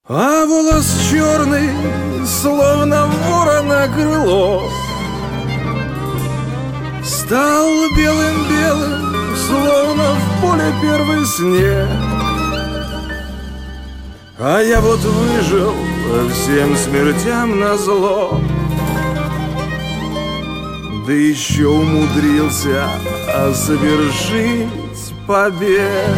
А волос черный, словно ворона крыло, стал белым-белым, словно в поле первый снег. А я вот выжил всем смертям назло, да еще умудрился совершить побег.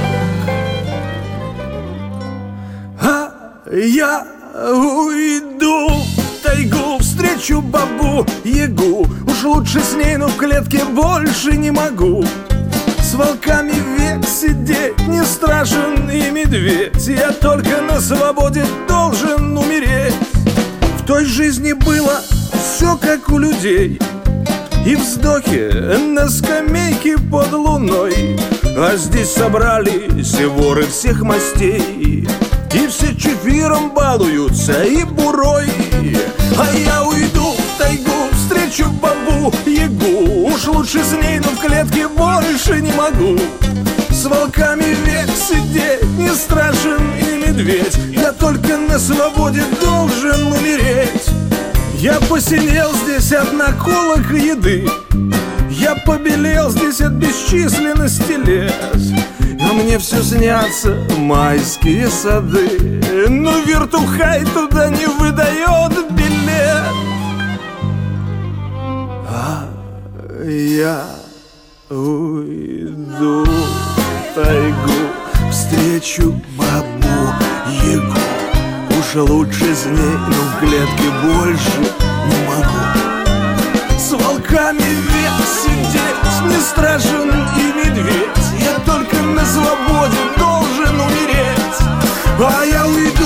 А я уйду в тайгу, встречу бабу-ягу. Уж лучше с ней, но в клетке больше не могу. С волками век сидеть, не страшен и медведь. Я только на свободе должен умереть. В той жизни было все как у людей, и вздохи на скамейке под луной. А здесь собрались воры всех мастей, и все чефиром балуются и бурой. А я уйду в тайгу, встречу бабу-ягу. Уж лучше с ней, но в клетке больше не могу. С волками век сидеть, не страшен и медведь. Я только на свободе должен умереть. Я посинел здесь от наколок и еды, я побелел здесь от бесчисленности лет. А мне все снятся майские сады, но вертухай туда не выдает билет. А я уйду в тайгу, встречу бабу-ягу. Уж лучше с ней, но в клетке больше не могу. С волками век сидеть, не страшен и медведь. Я только на свободе должен умереть. А я уйду